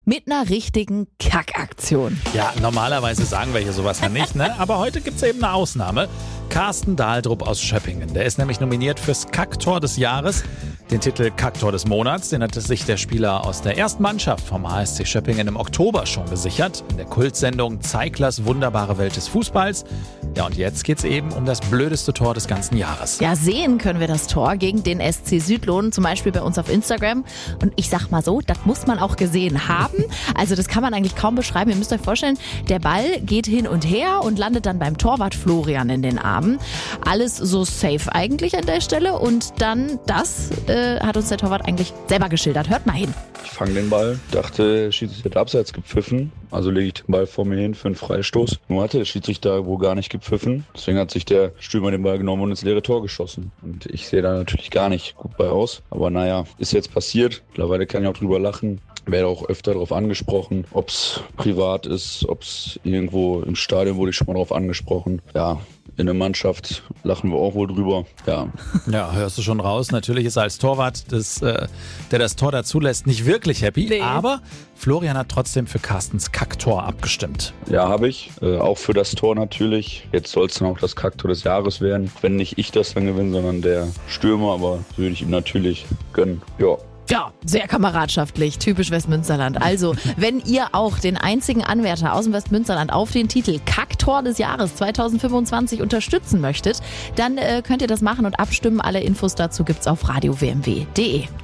mit einer richtigen Kackaktion. Ja, normalerweise sagen wir hier sowas ja nicht, ne? Aber heute gibt's eben eine Ausnahme. Carsten Dahldrup aus Schöppingen. Der ist nämlich nominiert fürs Kacktor des Jahres. Den Titel Kacktor des Monats, den hatte sich der Spieler aus der ersten Mannschaft vom HSC Schöppingen im Oktober schon gesichert. In der Kultsendung Zeiglers wunderbare Welt des Fußballs. Ja, und jetzt geht's eben um das blödeste Tor des ganzen Jahres. Ja, sehen können wir das Tor gegen den SC Südlohn, zum Beispiel bei uns auf Instagram. Und ich sag mal so, das muss man auch gesehen haben. Also das kann man eigentlich kaum beschreiben. Ihr müsst euch vorstellen, der Ball geht hin und her und landet dann beim Torwart Florian in den Armen. Alles so safe eigentlich an der Stelle. Und dann das hat uns der Torwart eigentlich selber geschildert. Hört mal hin. Ich fange den Ball, dachte, Schiedsrichter hat abseits gepfiffen. Also lege ich den Ball vor mir hin für einen Freistoß. Nur hatte der Schiedsrichter wohl gar nicht gepfiffen. Deswegen hat sich der Stürmer den Ball genommen und ins leere Tor geschossen. Und ich sehe da natürlich gar nicht gut bei aus. Aber naja, ist jetzt passiert. Mittlerweile kann ich auch drüber lachen. Werde auch öfter darauf angesprochen, ob es privat ist, ob es irgendwo im Stadion wurde ich schon mal darauf angesprochen. Ja, in der Mannschaft lachen wir auch wohl drüber. Ja, hörst du schon raus. Natürlich ist er als Torwart, der das Tor dazu lässt, nicht wirklich happy. Nee. Aber Florian hat trotzdem für Carstens Kacktor abgestimmt. Ja, habe ich. Auch für das Tor natürlich. Jetzt soll es dann auch das Kacktor des Jahres werden. Wenn nicht ich das dann gewinne, sondern der Stürmer. Aber würde ich ihm natürlich gönnen. Ja. Ja, sehr kameradschaftlich, typisch Westmünsterland. Also, wenn ihr auch den einzigen Anwärter aus dem Westmünsterland auf den Titel Kacktor des Jahres 2025 unterstützen möchtet, dann könnt ihr das machen und abstimmen. Alle Infos dazu gibt's auf radiowmw.de.